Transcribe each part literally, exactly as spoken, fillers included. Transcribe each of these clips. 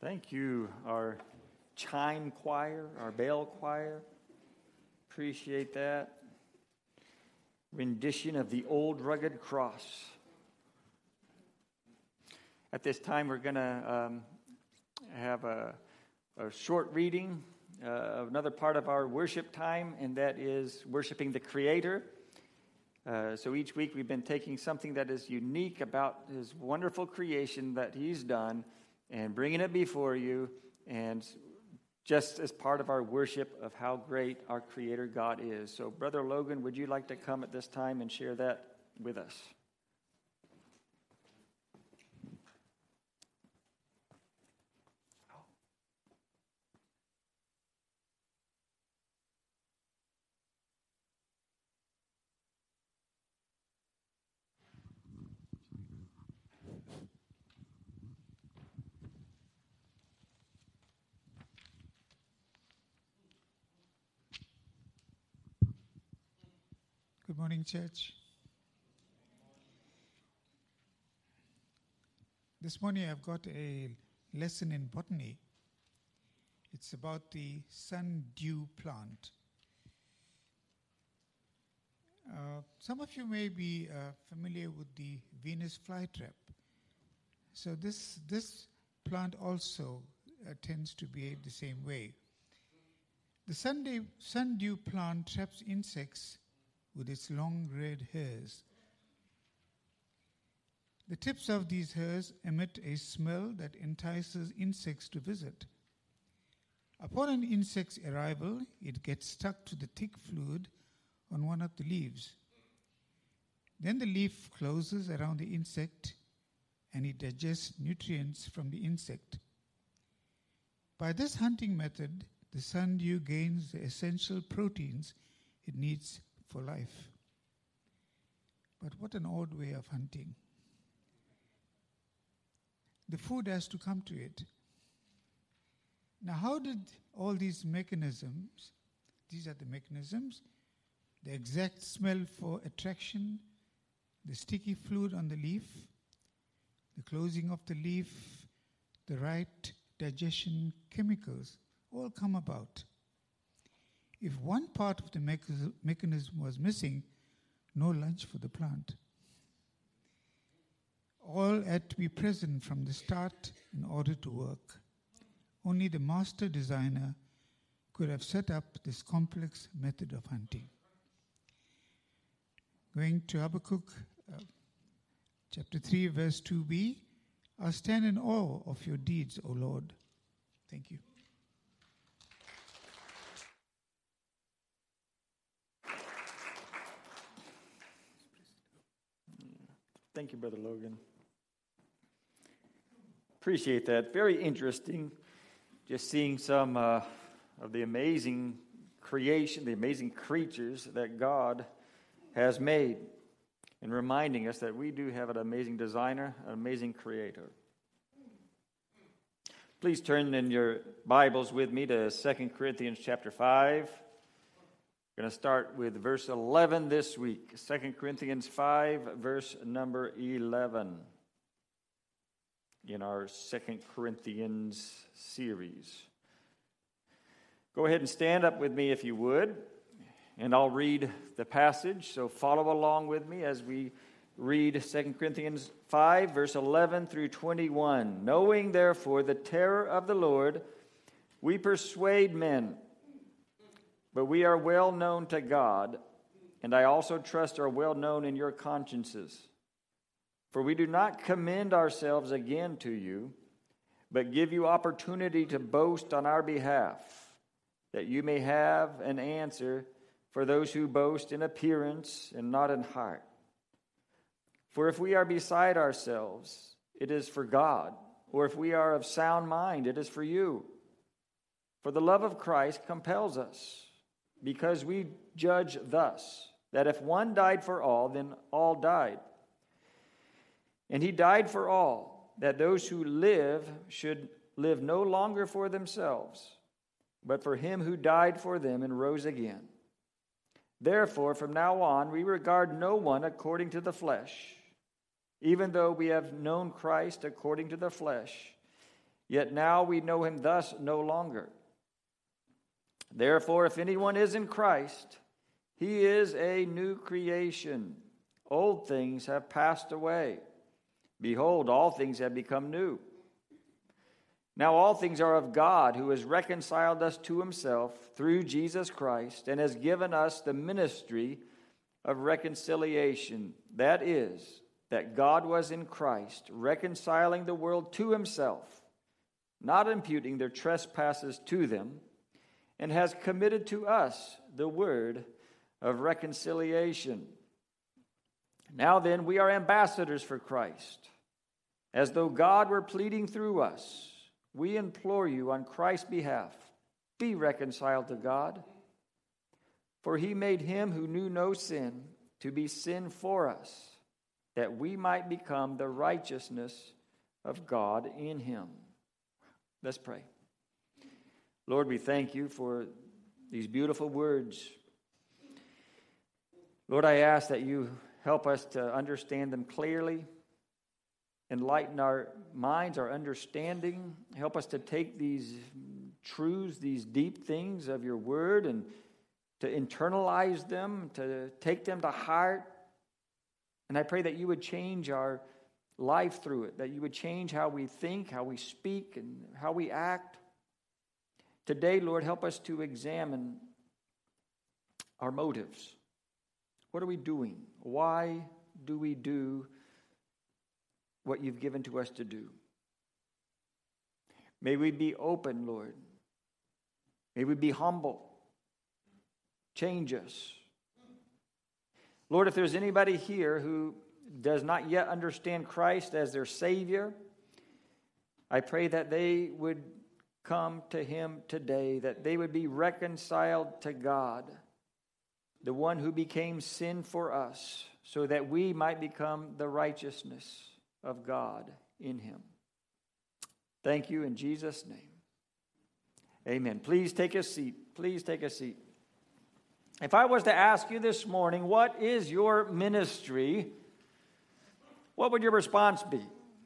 Thank you, our chime choir, our bell choir. Appreciate that. Rendition of the Old Rugged Cross. At this time, we're going to um, have a, a short reading uh, of another part of our worship time, and that is worshiping the Creator. Uh, so each week we've been taking something that is unique about His wonderful creation that He's done and bringing it before you, and just as part of our worship of how great our Creator God is. So Brother Logan, would you like to come at this time and share that with us? Good morning, church. This morning I've got a lesson in botany. It's about the sundew plant. Uh, some of you may be uh, familiar with the Venus flytrap. So this, this plant also uh, tends to behave the same way. The sundew, sundew plant traps insects with its long red hairs. The tips of these hairs emit a smell that entices insects to visit. Upon an insect's arrival, it gets stuck to the thick fluid on one of the leaves. Then the leaf closes around the insect and it digests nutrients from the insect. By this hunting method, the sundew gains the essential proteins it needs for life. But what an odd way of hunting. The food has to come to it. Now, how did all these mechanisms, these are the mechanisms, the exact smell for attraction, the sticky fluid on the leaf, the closing of the leaf, the right digestion chemicals, all come about? If one part of the mechanism was missing, no lunch for the plant. All had to be present from the start in order to work. Only the master designer could have set up this complex method of hunting. Going to Habakkuk, uh, chapter three, verse two b, I stand in awe of your deeds, O Lord. Thank you. Thank you, Brother Logan. Appreciate that. Very interesting. Just seeing some uh, of the amazing creation, the amazing creatures that God has made, and reminding us that we do have an amazing designer, an amazing creator. Please turn in your Bibles with me to Second Corinthians chapter five. We're going to start with verse eleven this week. Second Corinthians five, verse number eleven. In our Second Corinthians series. Go ahead and stand up with me if you would, and I'll read the passage. So follow along with me as we read Second Corinthians five, verse eleven through twenty-one. Knowing therefore the terror of the Lord, we persuade men. But we are well known to God, and I also trust are well known in your consciences. For we do not commend ourselves again to you, but give you opportunity to boast on our behalf, that you may have an answer for those who boast in appearance and not in heart. For if we are beside ourselves, it is for God, or if we are of sound mind, it is for you. For the love of Christ compels us, because we judge thus, that if one died for all, then all died. And he died for all, that those who live should live no longer for themselves, but for him who died for them and rose again. Therefore, from now on, we regard no one according to the flesh. Even though we have known Christ according to the flesh, yet now we know him thus no longer. Therefore, if anyone is in Christ, he is a new creation. Old things have passed away. Behold, all things have become new. Now all things are of God, who has reconciled us to himself through Jesus Christ, and has given us the ministry of reconciliation. That is, that God was in Christ, reconciling the world to himself, not imputing their trespasses to them, and has committed to us the word of reconciliation. Now then, we are ambassadors for Christ, as though God were pleading through us. We implore you on Christ's behalf, be reconciled to God. For he made him who knew no sin to be sin for us, that we might become the righteousness of God in him. Let's pray. Lord, we thank you for these beautiful words. Lord, I ask that you help us to understand them clearly, enlighten our minds, our understanding. Help us to take these truths, these deep things of your word, and to internalize them, to take them to heart. And I pray that you would change our life through it, that you would change how we think, how we speak, and how we act. Today, Lord, help us to examine our motives. What are we doing? Why do we do what you've given to us to do? May we be open, Lord. May we be humble. Change us. Lord, if there's anybody here who does not yet understand Christ as their Savior, I pray that they would come to him today, that they would be reconciled to God, the one who became sin for us, so that we might become the righteousness of God in him. Thank you in Jesus' name. Amen. Please take a seat. Please take a seat. If I was to ask you this morning, what is your ministry? What would your response be?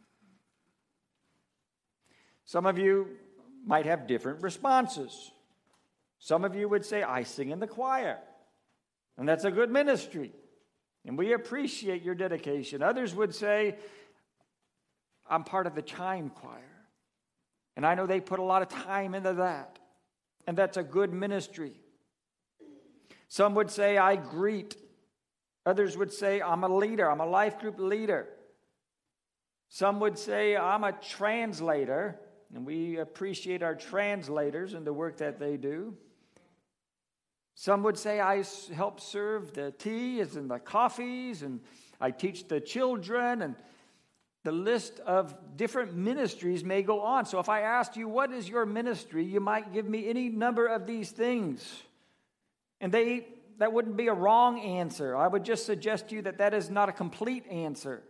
Some of you might have different responses. Some of you would say, I sing in the choir, and that's a good ministry, and we appreciate your dedication. Others would say, I'm part of the chime choir, and I know they put a lot of time into that, and that's a good ministry. Some would say, I greet. Others would say, I'm a leader, I'm a life group leader. Some would say, I'm a translator, and we appreciate our translators and the work that they do. Some would say, I help serve the teas and the coffees, and I teach the children, and the list of different ministries may go on. So if I asked you, what is your ministry, you might give me any number of these things. And they that wouldn't be a wrong answer. I would just suggest to you that that is not a complete answer.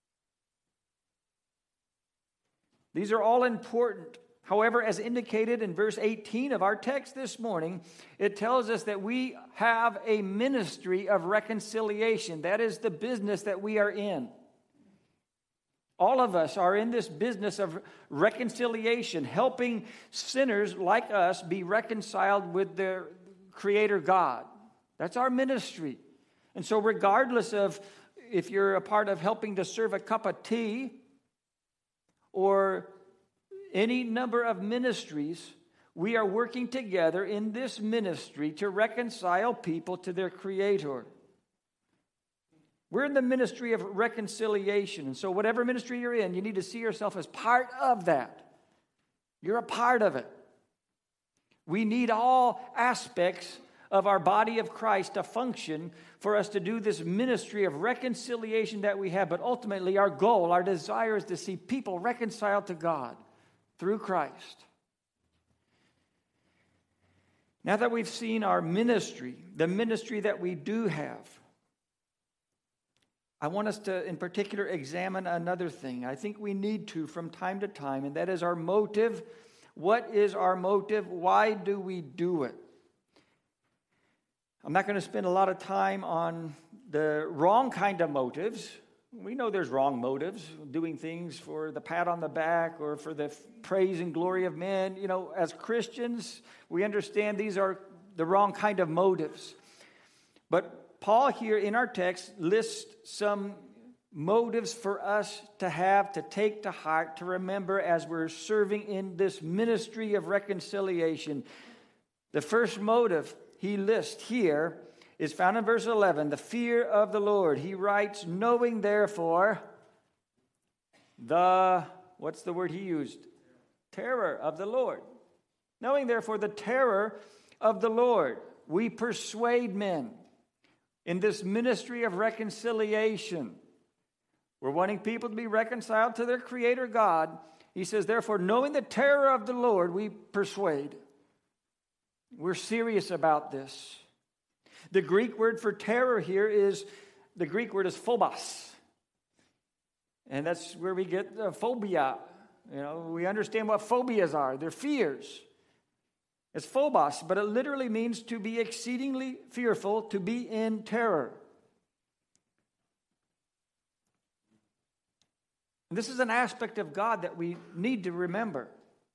These are all important. However, as indicated in verse eighteen of our text this morning, it tells us that we have a ministry of reconciliation. That is the business that we are in. All of us are in this business of reconciliation, helping sinners like us be reconciled with their Creator God. That's our ministry. And so regardless of if you're a part of helping to serve a cup of tea or any number of ministries, we are working together in this ministry to reconcile people to their Creator. We're in the ministry of reconciliation. And so whatever ministry you're in, you need to see yourself as part of that. You're a part of it. We need all aspects of our body of Christ to function for us to do this ministry of reconciliation that we have. But ultimately, our goal, our desire is to see people reconciled to God through Christ. Now that we've seen our ministry, the ministry that we do have, I want us to, in particular, examine another thing. I think we need to from time to time, and that is our motive. What is our motive? Why do we do it? I'm not going to spend a lot of time on the wrong kind of motives, We know there's wrong motives, doing things for the pat on the back or for the praise and glory of men. You know, as Christians, we understand these are the wrong kind of motives. But Paul here in our text lists some motives for us to have, to take to heart, to remember as we're serving in this ministry of reconciliation. The first motive he lists here is found in verse eleven, the fear of the Lord. He writes, knowing therefore the, what's the word he used? Terror of the Lord. Knowing therefore the terror of the Lord, we persuade men in this ministry of reconciliation. We're wanting people to be reconciled to their Creator God. He says, therefore, knowing the terror of the Lord, we persuade. We're serious about this. The Greek word for terror here is, the Greek word is phobos. And that's where we get uh, phobia. You know, we understand what phobias are. They're fears. It's phobos, but it literally means to be exceedingly fearful, to be in terror. And this is an aspect of God that we need to remember.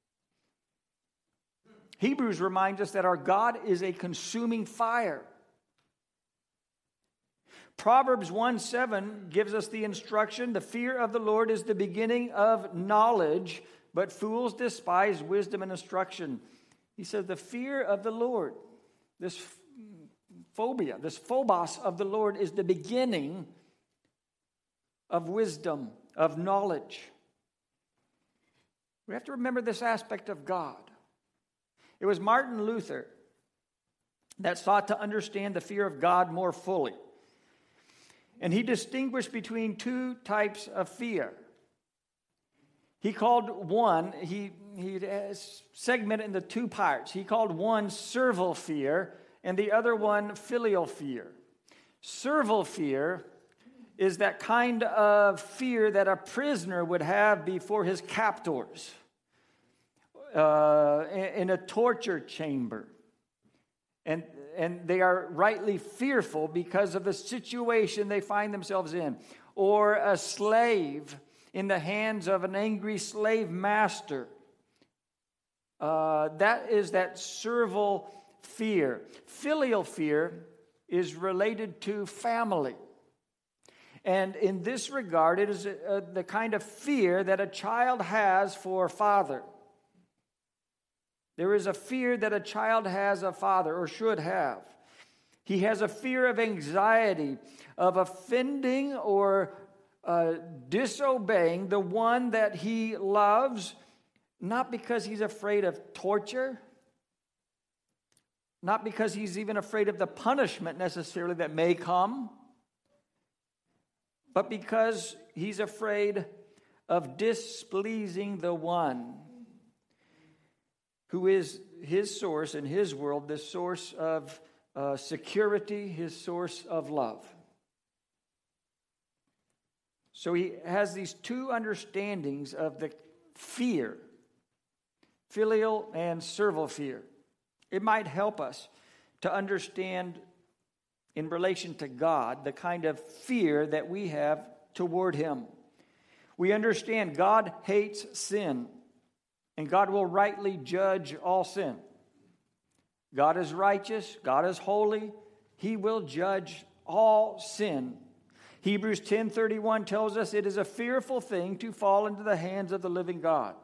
Hebrews reminds us that our God is a consuming fire. Proverbs one seven gives us the instruction, the fear of the Lord is the beginning of knowledge, but fools despise wisdom and instruction. He says the fear of the Lord, this phobia, this phobos of the Lord is the beginning of wisdom, of knowledge. We have to remember this aspect of God. It was Martin Luther that sought to understand the fear of God more fully. And he distinguished between two types of fear. He called one, he, he segmented into two parts. He called one servile fear and the other one filial fear. Servile fear is that kind of fear that a prisoner would have before his captors uh, in a torture chamber. And And they are rightly fearful because of the situation they find themselves in. Or a slave in the hands of an angry slave master. Uh, that is that servile fear. Filial fear is related to family. And in this regard, it is uh, the kind of fear that a child has for father. There is a fear that a child has of father, or should have. He has a fear of anxiety, of offending or uh, disobeying the one that he loves, not because he's afraid of torture, not because he's even afraid of the punishment necessarily that may come, but because he's afraid of displeasing the one who is his source in his world, the source of uh, security, his source of love. So he has these two understandings of the fear, filial and servile fear. It might help us to understand in relation to God the kind of fear that we have toward him. We understand God hates sin. And God will rightly judge all sin. God is righteous. God is holy. He will judge all sin. Hebrews ten thirty-one tells us it is a fearful thing to fall into the hands of the living God.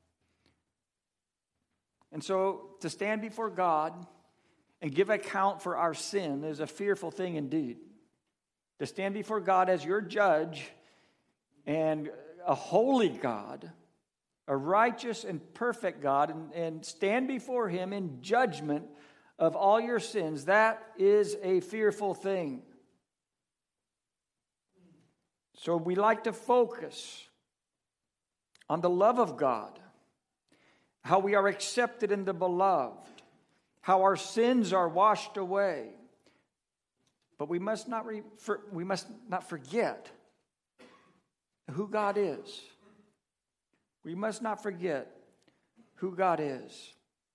And so to stand before God and give account for our sin is a fearful thing indeed. To stand before God as your judge and a holy God, a righteous and perfect God, and, and stand before him in judgment of all your sins, that is a fearful thing. So we like to focus on the love of God, how we are accepted in the beloved, how our sins are washed away. But we must not re, for, we must not forget who God is. We must not forget who God is.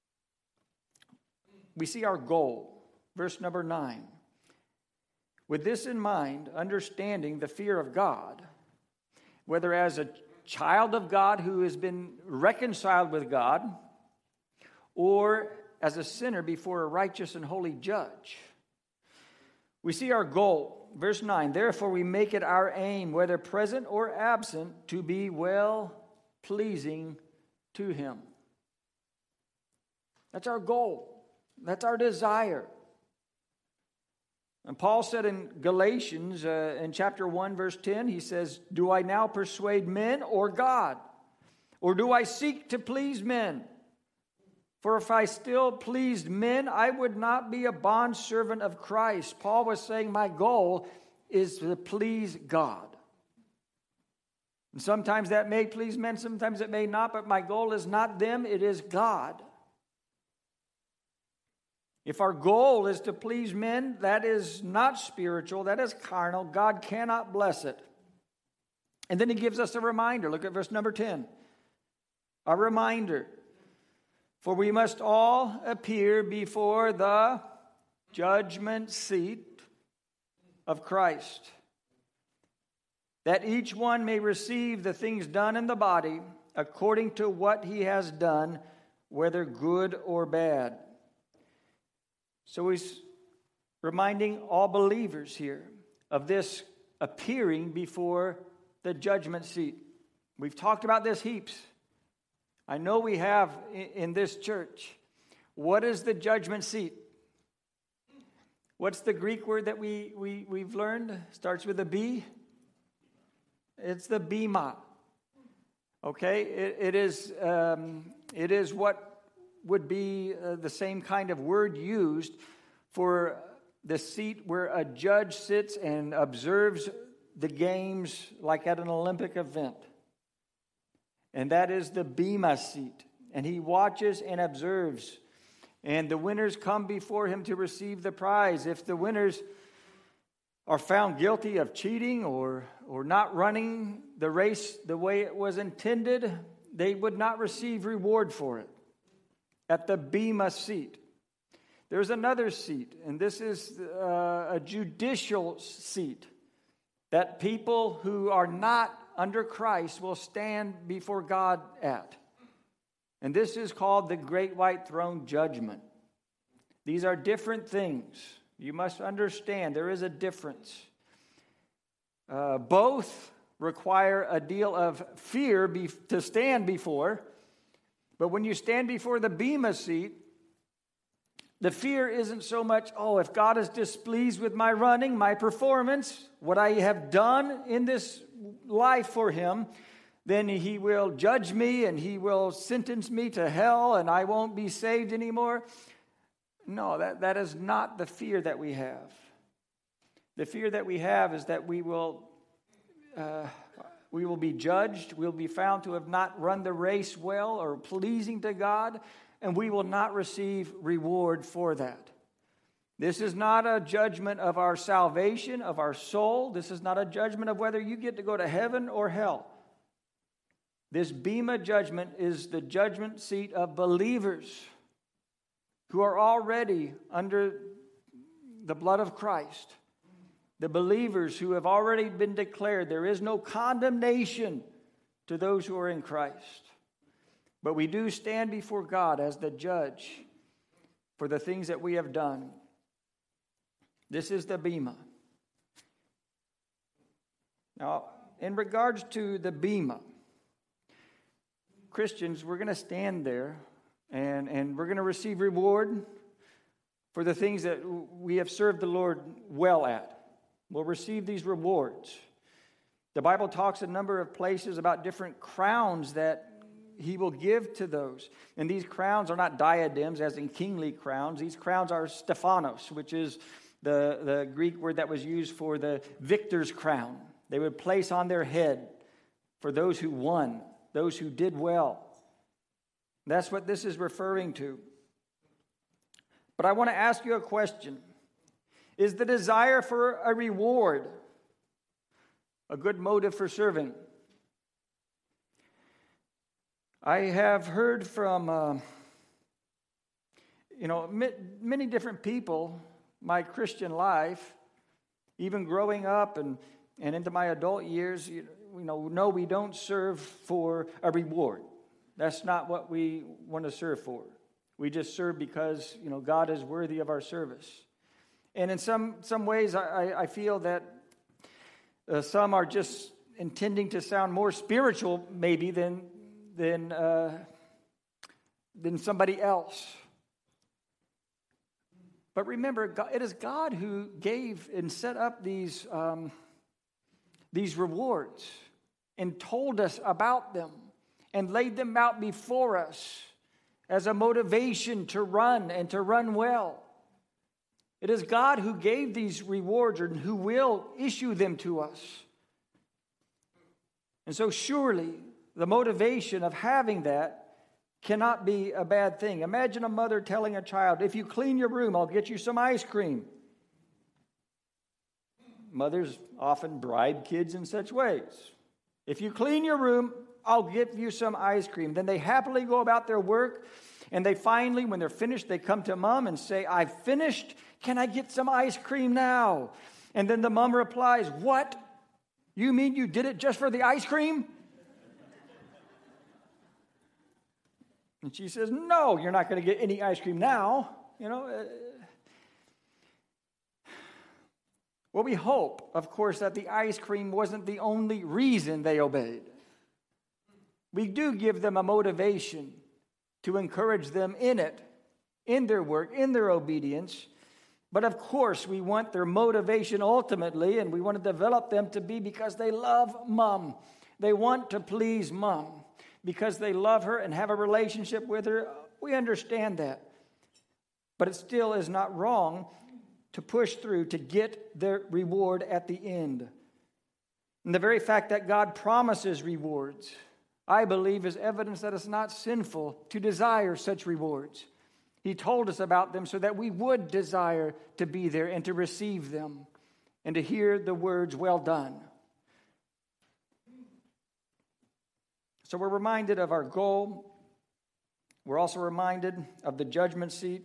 We see our goal, verse number nine. With this in mind, understanding the fear of God, whether as a child of God who has been reconciled with God, or as a sinner before a righteous and holy judge. We see our goal. Verse nine, therefore we make it our aim, whether present or absent, to be well-pleasing to Him. That's our goal. That's our desire. And Paul said in Galatians, uh, in chapter one, verse ten, he says, do I now persuade men or God? Or do I seek to please men? For if I still pleased men, I would not be a bondservant of Christ. Paul was saying my goal is to please God. And sometimes that may please men, sometimes it may not, but my goal is not them, it is God. If our goal is to please men, that is not spiritual, that is carnal. God cannot bless it. And then he gives us a reminder. Look at verse number ten. A reminder. For we must all appear before the judgment seat of Christ, that each one may receive the things done in the body according to what he has done, whether good or bad. So he's reminding all believers here of this appearing before the judgment seat. We've talked about this heaps. I know we have in this church. What is the judgment seat? What's the Greek word that we, we, we've learned? Starts with a B. It's the bema. Okay? It, it, is, um, it is what would be uh, the same kind of word used for the seat where a judge sits and observes the games like at an Olympic event. And that is the bema seat. And he watches and observes. And the winners come before him to receive the prize. If the winners are found guilty of cheating or, or not running the race the way it was intended, they would not receive reward for it at the bema seat. There's another seat, and this is uh, a judicial seat that people who are not under Christ will stand before God at. And this is called the Great White Throne Judgment. These are different things. You must understand there is a difference. Uh, both require a deal of fear be- to stand before. But when you stand before the bema seat, the fear isn't so much, oh, if God is displeased with my running, my performance, what I have done in this life for him, then he will judge me and he will sentence me to hell and I won't be saved anymore. No, that, that is not the fear that we have. The fear that we have is that we will, uh, we will be judged, we'll be found to have not run the race well or pleasing to God, and we will not receive reward for that. This is not a judgment of our salvation, of our soul. This is not a judgment of whether you get to go to heaven or hell. This bema judgment is the judgment seat of believers who are already under the blood of Christ. The believers who have already been declared there is no condemnation to those who are in Christ. But we do stand before God as the judge for the things that we have done. This is the bema. Now, in regards to the bema, Christians, we're going to stand there and, and we're going to receive reward for the things that we have served the Lord well at. We'll receive these rewards. The Bible talks a number of places about different crowns that he will give to those. And these crowns are not diadems, as in kingly crowns. These crowns are Stephanos, which is the, the Greek word that was used for the victor's crown. They would place on their head for those who won, those who did well. That's what this is referring to. But I want to ask you a question. Is the desire for a reward a good motive for serving? I have heard from, uh, you know, many different people, my Christian life, even growing up and, and into my adult years, you know, no, we don't serve for a reward. That's not what we want to serve for. We just serve because, you know, God is worthy of our service. And in some, some ways, I, I feel that uh, some are just intending to sound more spiritual, maybe, than, than, uh, than somebody else. But remember, God, it is God who gave and set up these, um, these rewards and told us about them and laid them out before us as a motivation to run and to run well. It is God who gave these rewards and who will issue them to us. And so surely the motivation of having that cannot be a bad thing. Imagine a mother telling a child, if you clean your room, I'll get you some ice cream. Mothers often bribe kids in such ways. If you clean your room, I'll give you some ice cream. Then they happily go about their work, and they finally, when they're finished, they come to mom and say, I've finished. Can I get some ice cream now? And then the mom replies, what? You mean you did it just for the ice cream? And she says, no, you're not going to get any ice cream now. You know, uh, well, we hope, of course, that the ice cream wasn't the only reason they obeyed. We do give them a motivation to encourage them in it, in their work, in their obedience. But of course, we want their motivation ultimately, and we want to develop them to be because they love mom. They want to please mom because they love her and have a relationship with her. We understand that. But it still is not wrong to push through to get their reward at the end. And the very fact that God promises rewards, I believe, is evidence that it's not sinful to desire such rewards. He told us about them so that we would desire to be there and to receive them and to hear the words, well done. So we're reminded of our goal. We're also reminded of the judgment seat.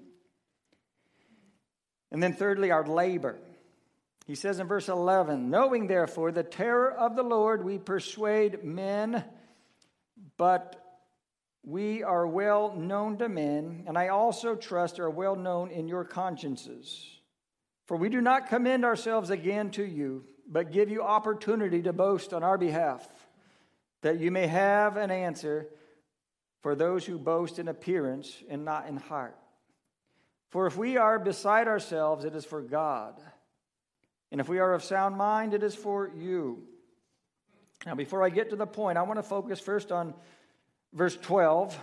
And then thirdly, our labor. He says in verse eleven, knowing therefore the terror of the Lord, we persuade men, but we are well known to men, and I also trust are well known in your consciences. For we do not commend ourselves again to you, but give you opportunity to boast on our behalf, that you may have an answer for those who boast in appearance and not in heart. For if we are beside ourselves, it is for God. And if we are of sound mind, it is for you. Now, before I get to the point, I want to focus first on verse twelve.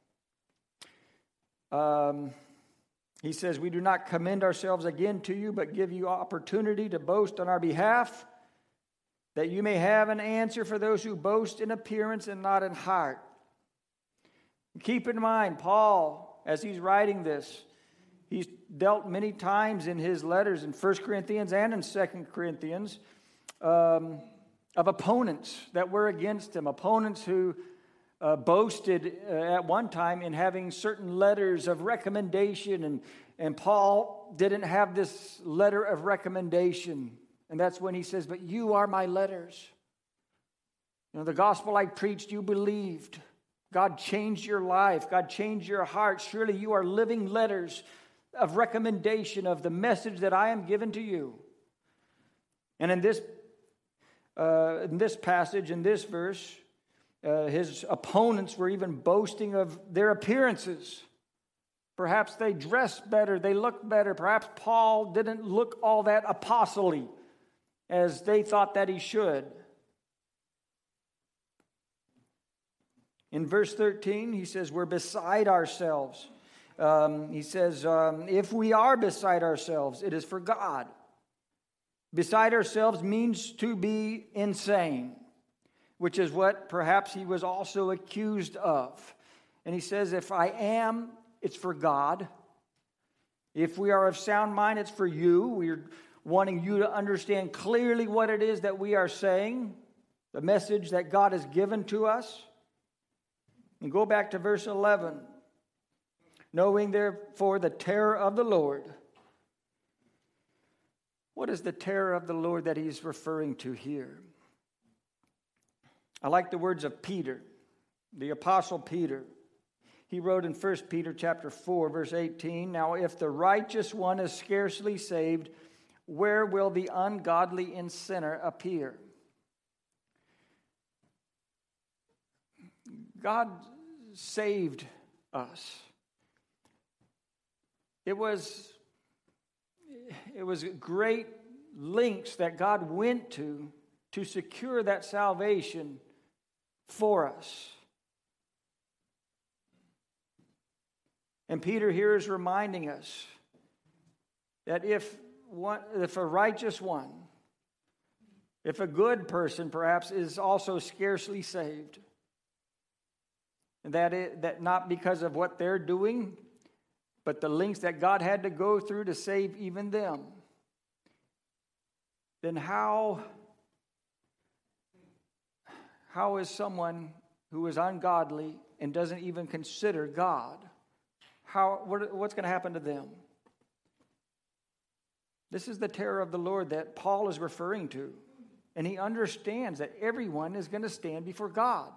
Um, he says, we do not commend ourselves again to you, but give you opportunity to boast on our behalf, that you may have an answer for those who boast in appearance and not in heart. Keep in mind, Paul, as he's writing this, he's dealt many times in his letters in First Corinthians and in Second Corinthians um, of opponents that were against him, opponents who uh, boasted uh, at one time in having certain letters of recommendation, and, and Paul didn't have this letter of recommendation. And that's when he says, but you are my letters. You know, the gospel I preached, you believed. God changed your life. God changed your heart. Surely you are living letters of recommendation of the message that I am given to you. And in this, uh, in this passage, in this verse, uh, his opponents were even boasting of their appearances. Perhaps they dressed better, they looked better. Perhaps Paul didn't look all that apostle-y as they thought that he should. In verse thirteen, he says, we're beside ourselves. Um, he says, um, if we are beside ourselves, it is for God. Beside ourselves means to be insane, which is what perhaps he was also accused of. And he says, if I am, it's for God. If we are of sound mind, it's for you. We're wanting you to understand clearly what it is that we are saying, the message that God has given to us. And go back to verse eleven. Knowing therefore the terror of the Lord. What is the terror of the Lord that he's referring to here? I like the words of Peter, the Apostle Peter. He wrote in First Peter chapter four, verse eighteen, "Now if the righteous one is scarcely saved, where will the ungodly and sinner appear?" God saved us. It was, it was great lengths that God went to to secure that salvation for us. And Peter here is reminding us that if one, if a righteous one, if a good person perhaps is also scarcely saved, and that it, that not because of what they're doing, but the lengths that God had to go through to save even them, then how, how is someone who is ungodly and doesn't even consider God, how what, what's going to happen to them? This is the terror of the Lord that Paul is referring to. And he understands that everyone is going to stand before God.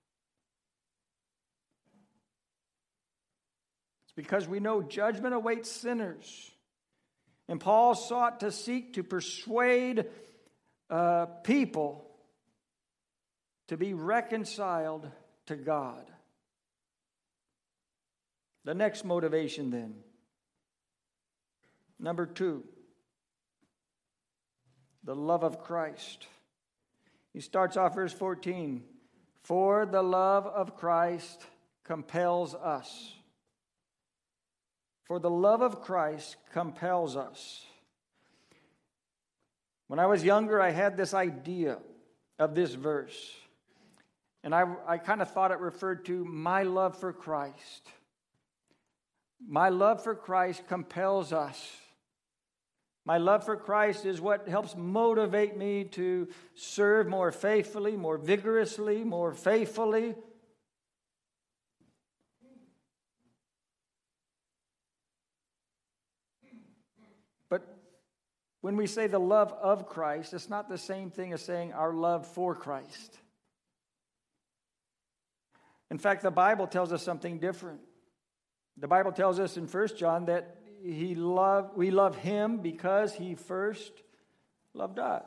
It's because we know judgment awaits sinners. And Paul sought to seek to persuade uh, people to be reconciled to God. The next motivation then. Number two. The love of Christ. He starts off verse fourteen. For the love of Christ compels us. For the love of Christ compels us. When I was younger, I had this idea of this verse. And I, I kind of thought it referred to my love for Christ. My love for Christ compels us. My love for Christ is what helps motivate me to serve more faithfully, more vigorously, more faithfully. But when we say the love of Christ, it's not the same thing as saying our love for Christ. In fact, the Bible tells us something different. The Bible tells us in First John that He love, we love Him because He first loved us.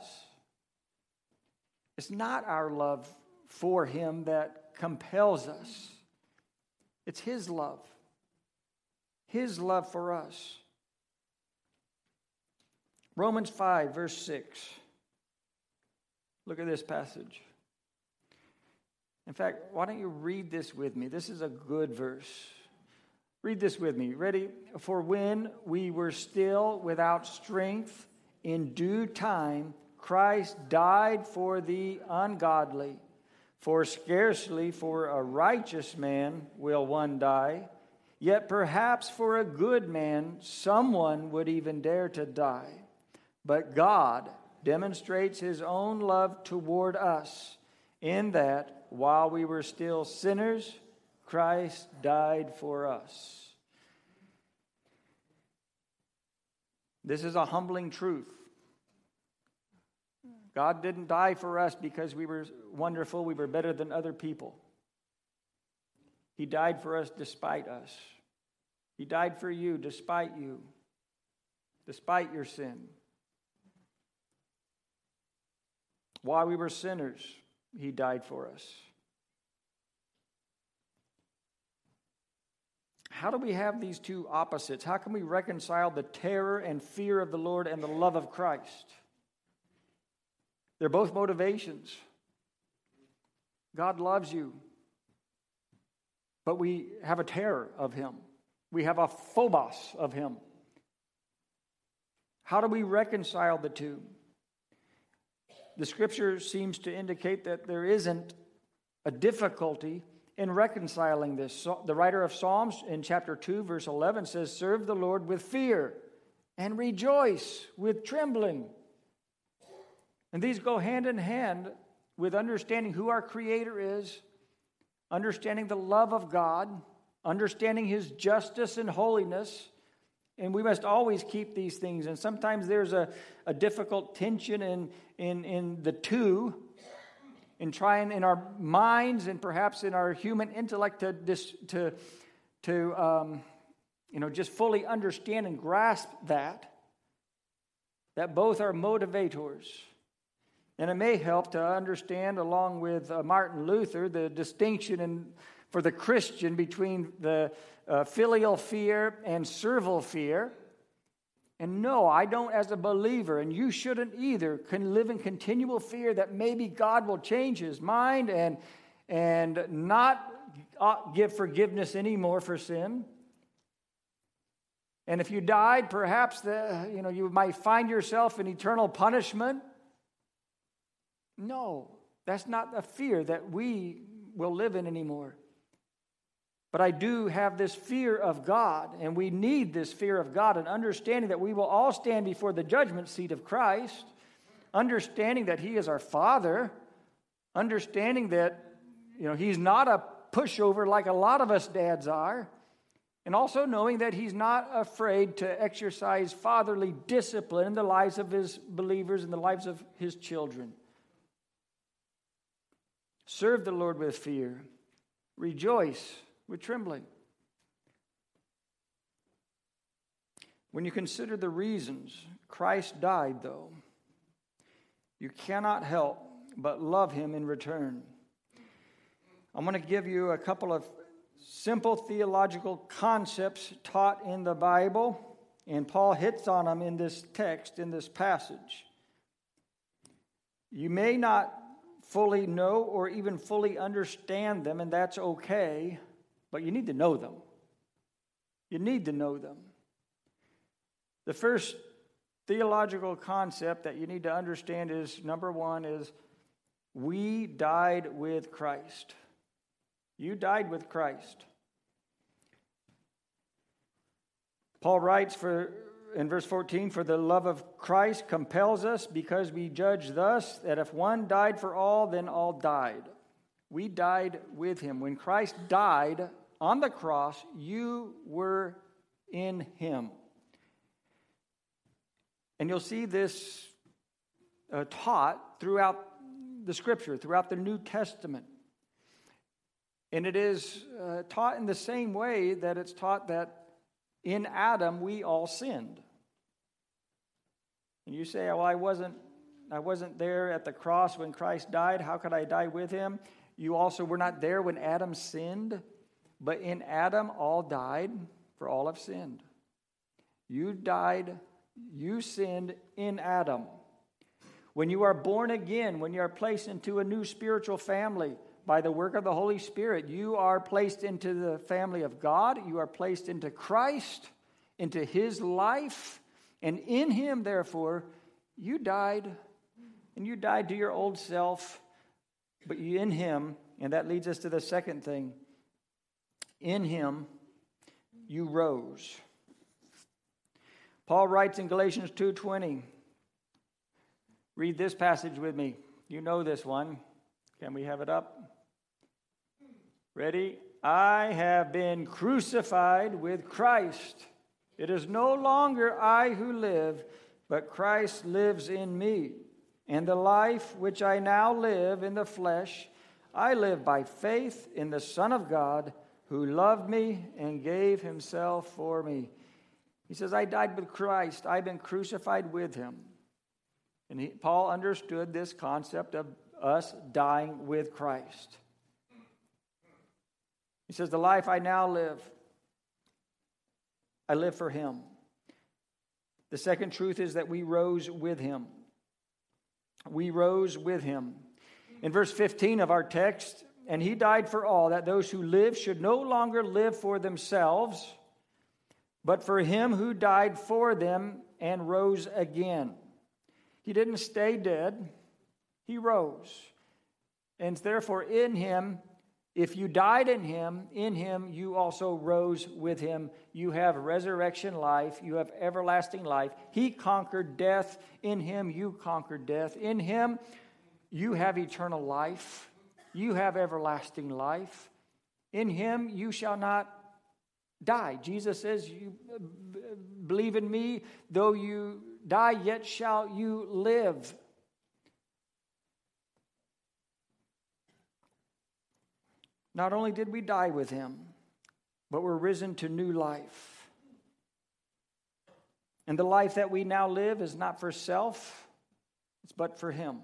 It's not our love for Him that compels us. It's His love. His love for us. Romans five, verse six. Look at this passage. In fact, why don't you read this with me? This is a good verse. Read this with me. Ready? For when we were still without strength, in due time, Christ died for the ungodly. For scarcely for a righteous man will one die, yet perhaps for a good man someone would even dare to die. But God demonstrates His own love toward us, in that while we were still sinners, Christ died for us. This is a humbling truth. God didn't die for us because we were wonderful, we were better than other people. He died for us despite us. He died for you despite you, despite your sin. While we were sinners, He died for us. How do we have these two opposites? How can we reconcile the terror and fear of the Lord and the love of Christ? They're both motivations. God loves you, but we have a terror of Him. We have a phobos of Him. How do we reconcile the two? The Scripture seems to indicate that there isn't a difficulty in reconciling this. So the writer of Psalms in chapter two, verse eleven says, serve the Lord with fear and rejoice with trembling. And these go hand in hand with understanding who our Creator is, understanding the love of God, understanding His justice and holiness. And we must always keep these things. And sometimes there's a, a difficult tension in, in, in the two. in trying in our minds and perhaps in our human intellect to dis, to to um, you know just fully understand and grasp that that both are motivators. And it may help to understand, along with uh, Martin Luther, the distinction in, for the Christian between the uh, filial fear and servile fear. And no, I don't as a believer, and you shouldn't either, can live in continual fear that maybe God will change his mind and, and not give forgiveness anymore for sin. And if you died, perhaps the, you know, you might find yourself in eternal punishment. No, that's not a fear that we will live in anymore. But I do have this fear of God, and we need this fear of God, and understanding that we will all stand before the judgment seat of Christ, understanding that he is our Father, understanding that, you know, he's not a pushover like a lot of us dads are, and also knowing that he's not afraid to exercise fatherly discipline in the lives of his believers and the lives of his children. Serve the Lord with fear. Rejoice with trembling. When you consider the reasons Christ died, though, you cannot help but love him in return. I'm going to give you a couple of simple theological concepts taught in the Bible, and Paul hits on them in this text, in this passage. You may not fully know or even fully understand them, and that's okay, but you need to know them. You need to know them. The first theological concept that you need to understand is, number one, is we died with Christ. You died with Christ. Paul writes for in verse fourteen, for the love of Christ compels us, because we judge thus, that if one died for all, then all died. We died with him. When Christ died on the cross, you were in him. And you'll see this uh, taught throughout the Scripture, throughout the New Testament. And it is uh, taught in the same way that it's taught that in Adam we all sinned. And you say, well, I wasn't, I wasn't there at the cross when Christ died. How could I die with him? You also were not there when Adam sinned. But in Adam all died, for all have sinned. You died, you sinned in Adam. When you are born again, when you are placed into a new spiritual family by the work of the Holy Spirit, you are placed into the family of God. You are placed into Christ, into his life. And in him, therefore, you died, and you died to your old self, but you in him, and that leads us to the second thing. In him, you rose. Paul writes in Galatians two twenty. Read this passage with me. You know this one. Can we have it up? Ready? I have been crucified with Christ. It is no longer I who live, but Christ lives in me. And the life which I now live in the flesh, I live by faith in the Son of God, who loved me and gave himself for me. He says, I died with Christ. I've been crucified with him. And he, Paul understood this concept of us dying with Christ. He says, the life I now live, I live for him. The second truth is that we rose with him. We rose with him. In verse fifteen of our text, and he died for all, that those who live should no longer live for themselves, but for him who died for them and rose again. He didn't stay dead. He rose. And therefore in him, if you died in him, in him you also rose with him. You have resurrection life. You have everlasting life. He conquered death. In him you conquered death. In him you have eternal life. You have everlasting life. In him you shall not die. Jesus says, you believe in me, though you die, yet shall you live. Not only did we die with him, but we're risen to new life. And the life that we now live is not for self, it's but for him.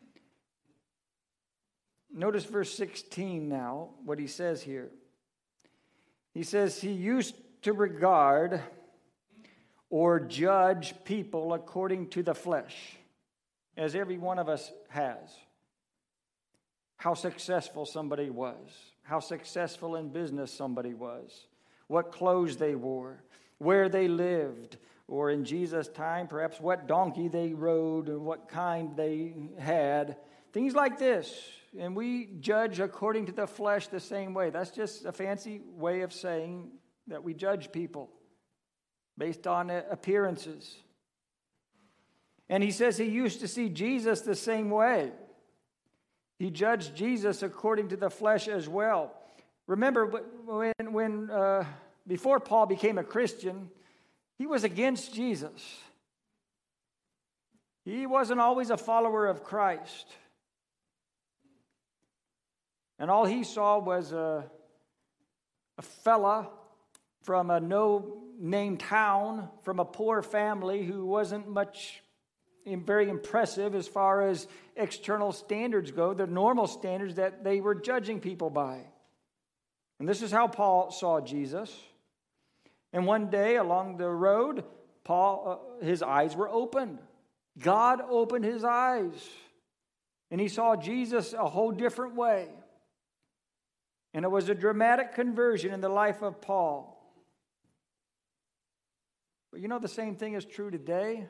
Notice verse sixteen now, what he says here. He says he used to regard or judge people according to the flesh, as every one of us has. How successful somebody was, how successful in business somebody was, what clothes they wore, where they lived, or in Jesus' time, perhaps what donkey they rode and what kind they had, things like this. And we judge according to the flesh the same way. That's just a fancy way of saying that we judge people based on appearances. And he says he used to see Jesus the same way. He judged Jesus according to the flesh as well. Remember, when, when uh, before Paul became a Christian, he was against Jesus. He wasn't always a follower of Christ. And all he saw was a, a fella from a no-name town, from a poor family who wasn't much very impressive as far as external standards go, the normal standards that they were judging people by. And this is how Paul saw Jesus. And one day along the road, Paul, uh, his eyes were opened. God opened his eyes. And he saw Jesus a whole different way. And it was a dramatic conversion in the life of Paul. But you know the same thing is true today.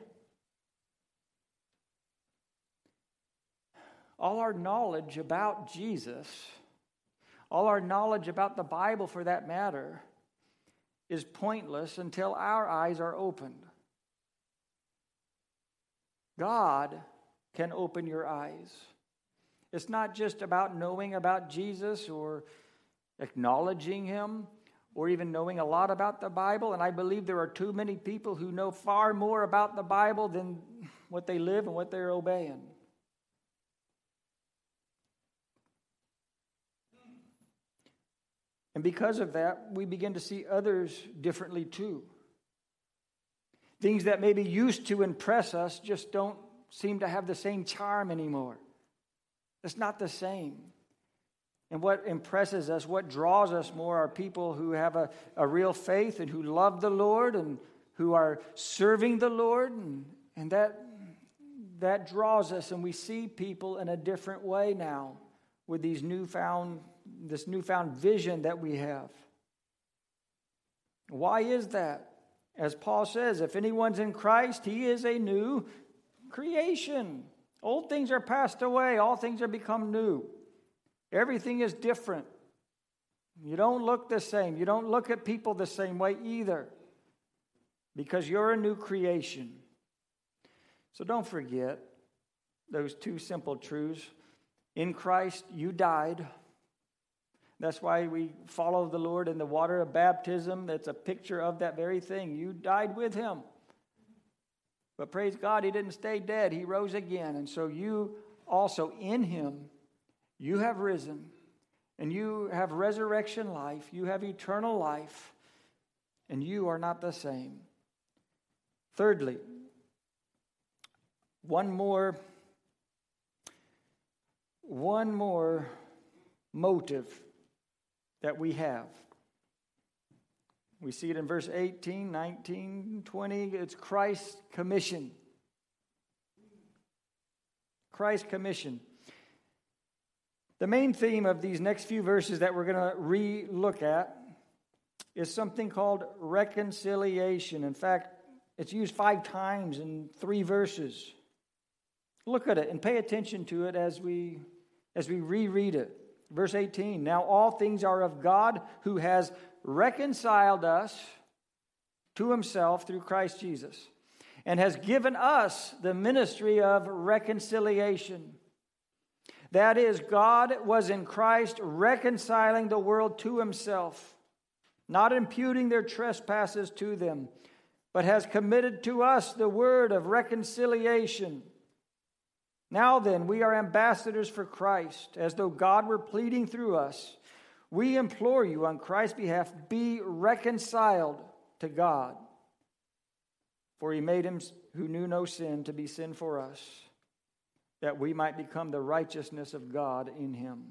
All our knowledge about Jesus, all our knowledge about the Bible for that matter, is pointless until our eyes are opened. God can open your eyes. It's not just about knowing about Jesus or acknowledging him or even knowing a lot about the Bible. And I believe there are too many people who know far more about the Bible than what they live and what they're obeying. And because of that, we begin to see others differently too. Things that maybe used to impress us just don't seem to have the same charm anymore. It's not the same. And what impresses us, what draws us more, are people who have a, a real faith and who love the Lord and who are serving the Lord. And, and that, that draws us, and we see people in a different way now with these newfound this newfound vision that we have. Why is that? As Paul says, if anyone's in Christ, he is a new creation. Old things are passed away. All things are become new. Everything is different. You don't look the same. You don't look at people the same way either, because you're a new creation. So don't forget those two simple truths. In Christ, you died. That's why we follow the Lord in the water of baptism. That's a picture of that very thing. You died with him. But praise God, he didn't stay dead. He rose again. And so you also, in him, you have risen. And you have resurrection life. You have eternal life. And you are not the same. Thirdly, one more, one more motive that we have. We see it in verse eighteen, nineteen, twenty. It's Christ's commission. Christ's commission. The main theme of these next few verses that we're going to re-look at is something called reconciliation. In fact, it's used five times in three verses. Look at it and pay attention to it as we, as we reread it. Verse eighteen, now all things are of God, who has reconciled us to himself through Christ Jesus, and has given us the ministry of reconciliation. That is, God was in Christ reconciling the world to himself, not imputing their trespasses to them, but has committed to us the word of reconciliation. Now then, we are ambassadors for Christ, as though God were pleading through us. We implore you on Christ's behalf, be reconciled to God. For he made him who knew no sin to be sin for us, that we might become the righteousness of God in him.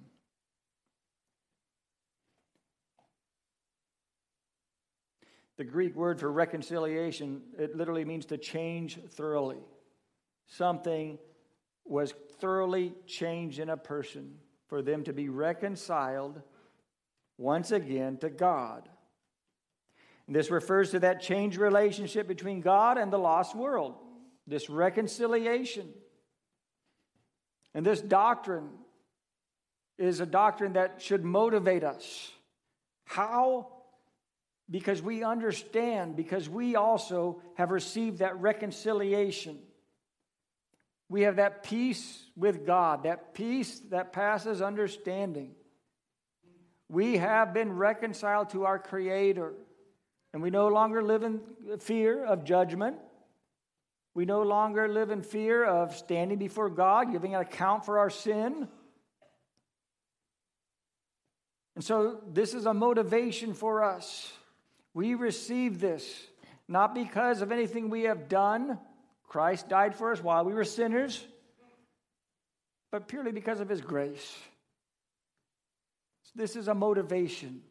The Greek word for reconciliation, it literally means to change thoroughly. Something was thoroughly changed in a person for them to be reconciled once again to God. And this refers to that changed relationship between God and the lost world, this reconciliation. And this doctrine is a doctrine that should motivate us. How? Because we understand, because we also have received that reconciliation. We have that peace with God, that peace that passes understanding. We have been reconciled to our Creator, and we no longer live in fear of judgment. We no longer live in fear of standing before God, giving an account for our sin. And so this is a motivation for us. We receive this not because of anything we have done. Christ died for us while we were sinners, but purely because of his grace. So this is a motivation.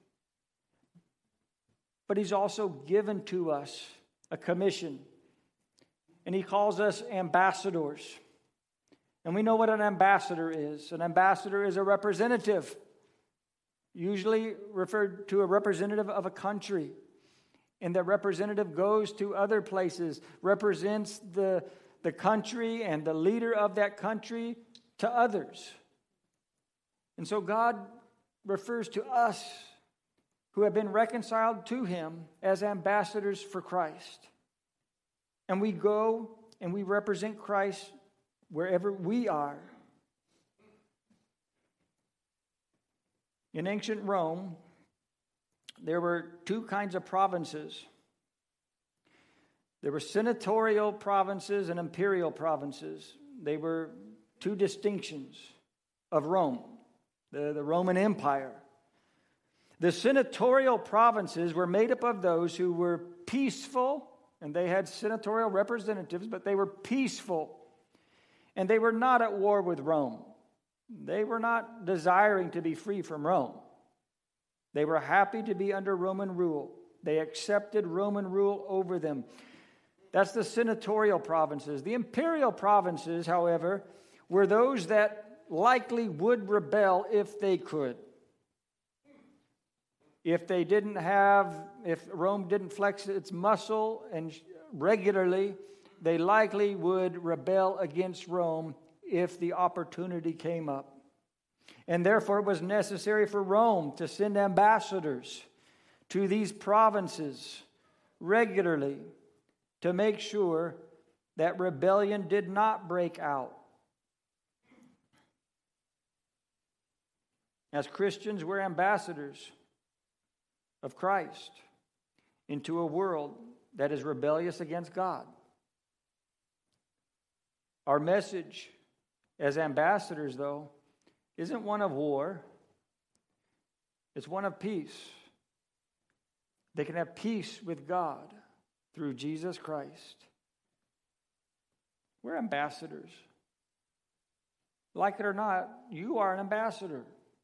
But he's also given to us a commission, and he calls us ambassadors. And we know what an ambassador is. An ambassador is a representative, usually referred to a representative of a country. And that representative goes to other places, represents the, the country and the leader of that country to others. And so God refers to us who have been reconciled to him as ambassadors for Christ. And we go and we represent Christ wherever we are. In ancient Rome, there were two kinds of provinces. There were senatorial provinces and imperial provinces. They were two distinctions of Rome, the, the Roman Empire. The senatorial provinces were made up of those who were peaceful, and they had senatorial representatives, but they were peaceful. And they were not at war with Rome. They were not desiring to be free from Rome. They were happy to be under Roman rule. They accepted Roman rule over them. That's the senatorial provinces. The imperial provinces, however, were those that likely would rebel if they could. If they didn't have, if Rome didn't flex its muscle and regularly, they likely would rebel against Rome if the opportunity came up. And therefore it was necessary for Rome to send ambassadors to these provinces regularly to make sure that rebellion did not break out. As Christians, we're ambassadors of Christ into a world that is rebellious against God. Our message as ambassadors, though, isn't one of war. It's one of peace. They can have peace with God through Jesus Christ. We're ambassadors. Like it or not, you are an ambassador.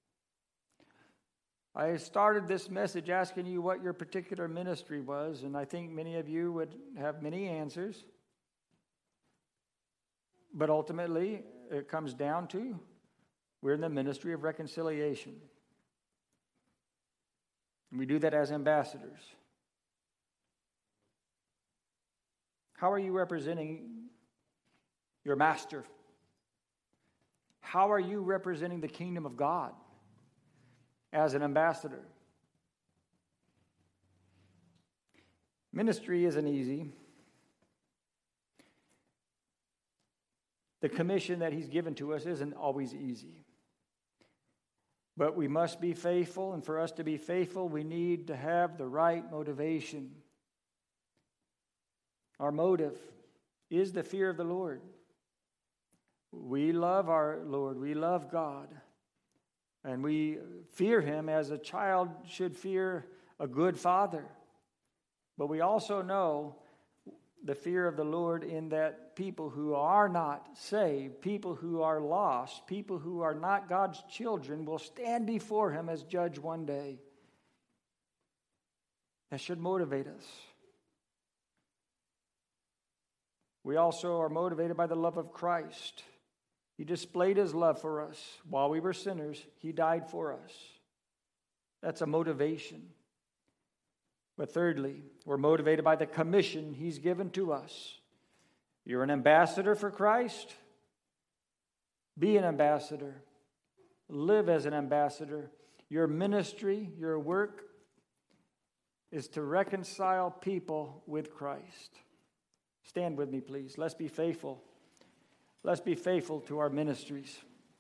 I started this message asking you what your particular ministry was, and I think many of you would have many answers. But ultimately, it comes down to we're in the ministry of reconciliation. And we do that as ambassadors. How are you representing your master? How are you representing the kingdom of God as an ambassador? Ministry isn't easy. The commission that he's given to us isn't always easy. But we must be faithful, and for us to be faithful, we need to have the right motivation. Our motive is the fear of the Lord. We love our Lord. We love God. And we fear him as a child should fear a good father. But we also know the fear of the Lord in that people who are not saved, people who are lost, people who are not God's children will stand before him as judge one day. That should motivate us. We also are motivated by the love of Christ. He displayed his love for us. While we were sinners, he died for us. That's a motivation. But thirdly, we're motivated by the commission he's given to us. You're an ambassador for Christ. Be an ambassador. Live as an ambassador. Your ministry, your work is to reconcile people with Christ. Stand with me, please. Let's be faithful. Let's be faithful to our ministries.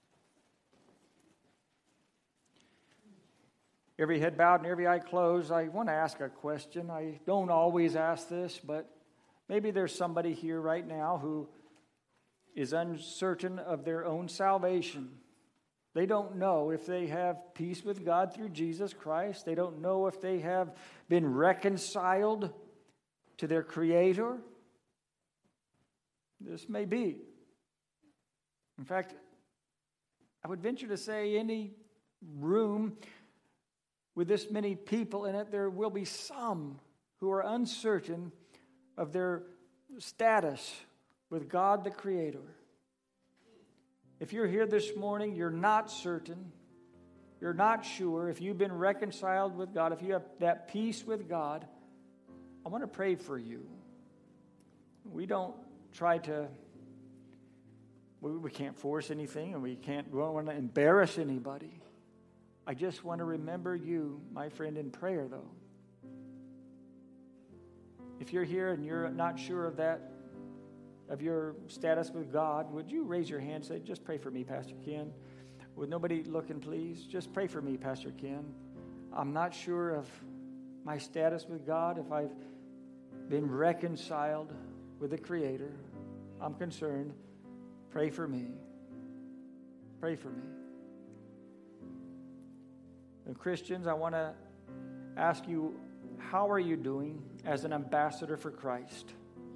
Every head bowed and every eye closed, I want to ask a question. I don't always ask this, but maybe there's somebody here right now who is uncertain of their own salvation. They don't know if they have peace with God through Jesus Christ. They don't know if they have been reconciled to their Creator. This may be. In fact, I would venture to say any room with this many people in it, there will be some who are uncertain of their status with God the Creator. If you're here this morning, you're not certain, you're not sure if you've been reconciled with God, if you have that peace with God, I want to pray for you. We don't try to, we, we can't force anything, and we can't, we don't want to embarrass anybody. I just want to remember you, my friend, in prayer, though. If you're here and you're not sure of that, of your status with God, would you raise your hand and say, just pray for me, Pastor Ken? With nobody looking, please, just pray for me, Pastor Ken. I'm not sure of my status with God, if I've been reconciled with the Creator. I'm concerned. Pray for me. Pray for me. And Christians, I want to ask you, how are you doing as an ambassador for Christ?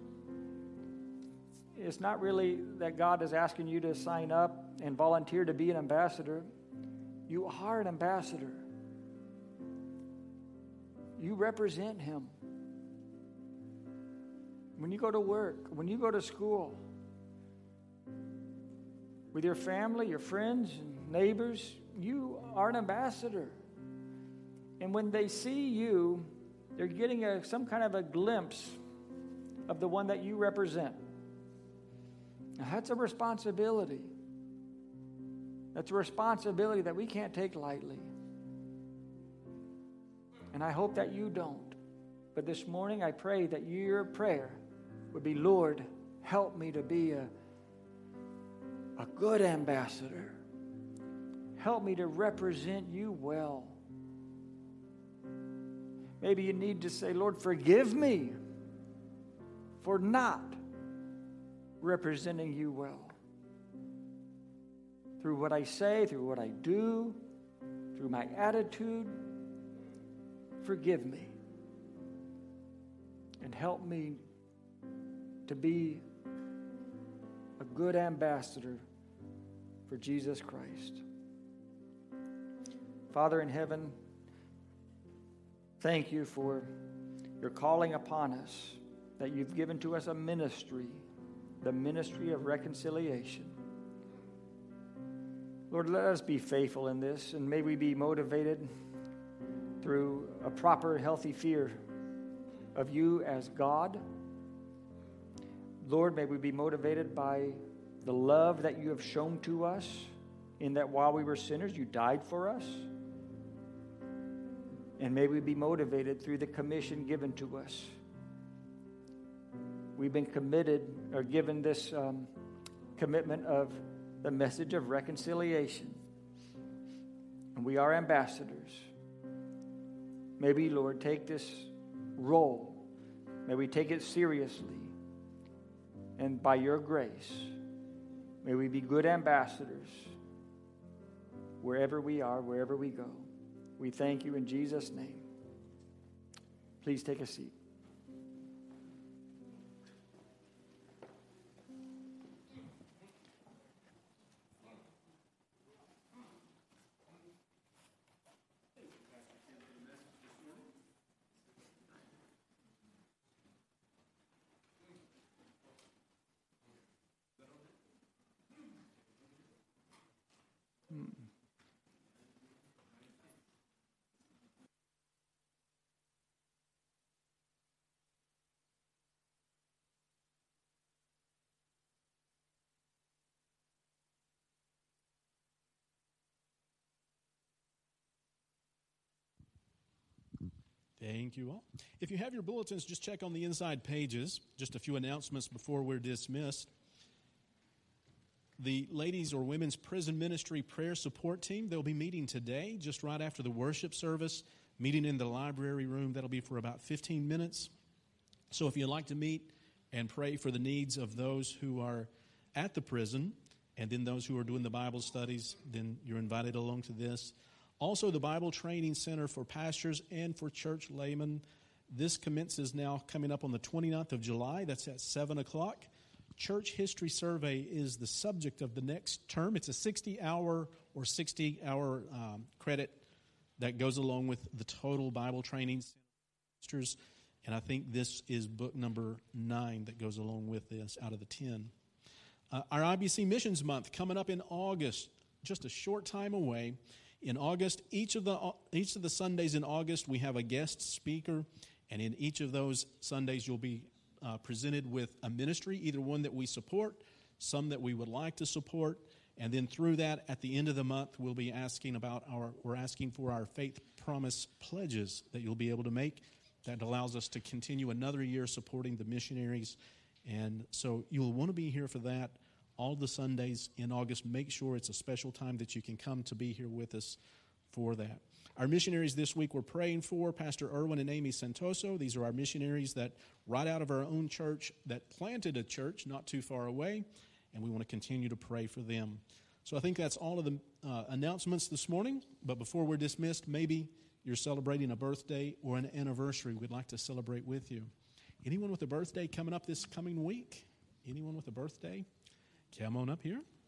It's not really that God is asking you to sign up and volunteer to be an ambassador. You are an ambassador. You represent him. When you go to work, when you go to school, with your family, your friends, and neighbors, you are an ambassador. And when they see you, they're getting a, some kind of a glimpse of the one that you represent. Now, that's a responsibility. That's a responsibility that we can't take lightly. And I hope that you don't. But this morning, I pray that your prayer would be, Lord, help me to be a, a good ambassador. Help me to represent you well. Maybe you need to say, Lord, forgive me for not representing you well. Through what I say, through what I do, through my attitude, forgive me. And help me to be a good ambassador for Jesus Christ. Father in heaven, thank you for your calling upon us, that you've given to us a ministry, the ministry of reconciliation. Lord, let us be faithful in this, and may we be motivated through a proper, healthy fear of you as God. Lord, may we be motivated by the love that you have shown to us, in that while we were sinners, you died for us. And may we be motivated through the commission given to us. We've been committed, or given this um, commitment of the message of reconciliation. And we are ambassadors. May we, Lord, take this role. May we take it seriously. And by your grace, may we be good ambassadors. wherever we are, wherever we go. We thank you in Jesus' name. Please take a seat. Thank you all. If you have your bulletins, just check on the inside pages. Just a few announcements before we're dismissed. The ladies or women's prison ministry prayer support team, they'll be meeting today, just right after the worship service, meeting in the library room. That'll be for about fifteen minutes. So if you'd like to meet and pray for the needs of those who are at the prison, and then those who are doing the Bible studies, then you're invited along to this. Also, the Bible Training Center for pastors and for church laymen. This commences now coming up on the twenty-ninth of July. That's at seven o'clock. Church History Survey is the subject of the next term. It's a sixty-hour or sixty-hour um, credit that goes along with the total Bible training centers. And I think this is book number nine that goes along with this out of the ten. Uh, our I B C Missions Month coming up in August, just a short time away. In August, each of the each of the Sundays in August, we have a guest speaker, and in each of those Sundays, you'll be uh, presented with a ministry, either one that we support, some that we would like to support, and then through that, at the end of the month, we'll be asking about our we're asking for our faith promise pledges that you'll be able to make. That allows us to continue another year supporting the missionaries, and so you'll want to be here for that. All the Sundays in August, make sure it's a special time that you can come to be here with us for that. Our missionaries this week we're praying for, Pastor Erwin and Amy Santoso. These are our missionaries that right out of our own church that planted a church not too far away, and we want to continue to pray for them. So I think that's all of the uh, announcements this morning, but before we're dismissed, maybe you're celebrating a birthday or an anniversary we'd like to celebrate with you. Anyone with a birthday coming up this coming week? Anyone with a birthday? Come on up here.